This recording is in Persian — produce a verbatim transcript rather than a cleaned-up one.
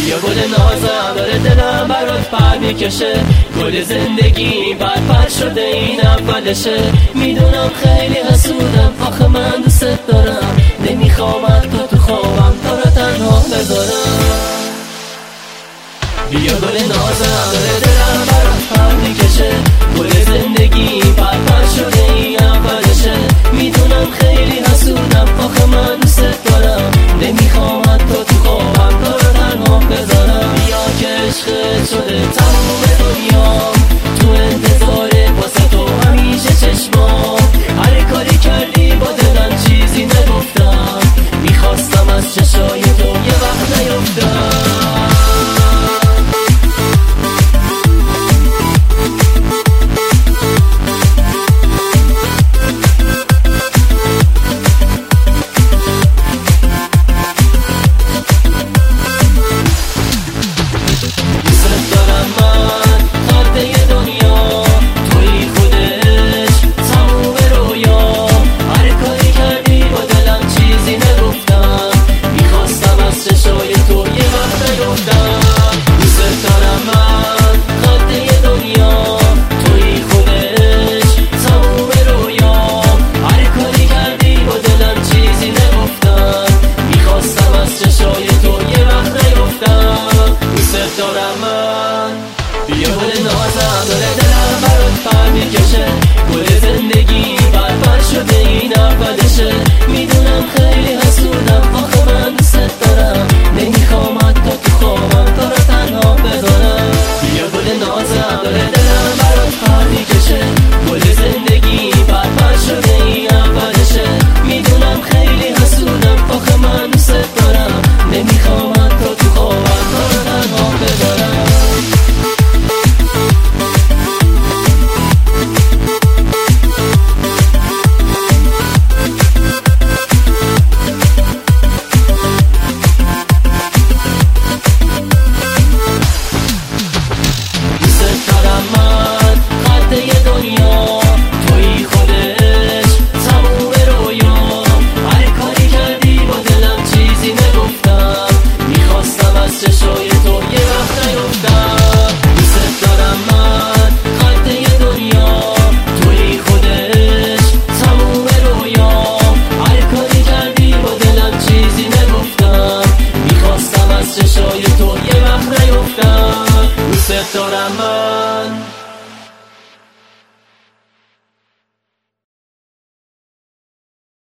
بیا گل نازم داره دلم برات پر میکشه، گل زندگی پر پر شده این اولشه. میدونم خیلی حسودم، آخه من دوست دارم، نمیخوام تو تو خوابم تا رو تنها بذارم. بیا گل نازم داره دلم برات پر میکشه، گل زندگی پر پر شده این اولشه. میدونم خیلی حسودم، آخه من